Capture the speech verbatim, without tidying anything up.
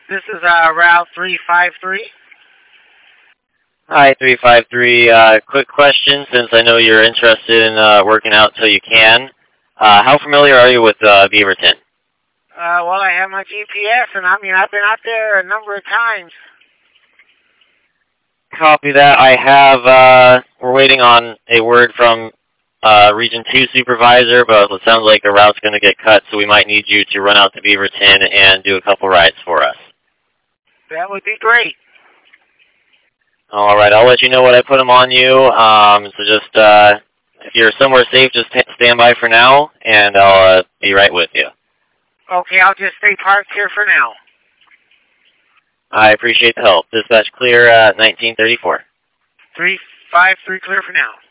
This is uh, Route three five three. Hi, three five three. Uh, quick question, since I know you're interested in uh, working out till you can. Uh, how familiar are you with uh, Beaverton? Uh, well, I have my G P S, and I mean, I've been out there a number of times. Copy that. I have, uh, we're waiting on a word from uh, Region two Supervisor, but it sounds like the route's going to get cut, so we might need you to run out to Beaverton and do a couple rides for us. That would be great. All right, I'll let you know when I put them on you. Um, so just, uh, if you're somewhere safe, just stand by for now, and I'll uh, be right with you. Okay, I'll just stay parked here for now. I appreciate the help. Dispatch clear at nineteen thirty-four. three five three clear for now.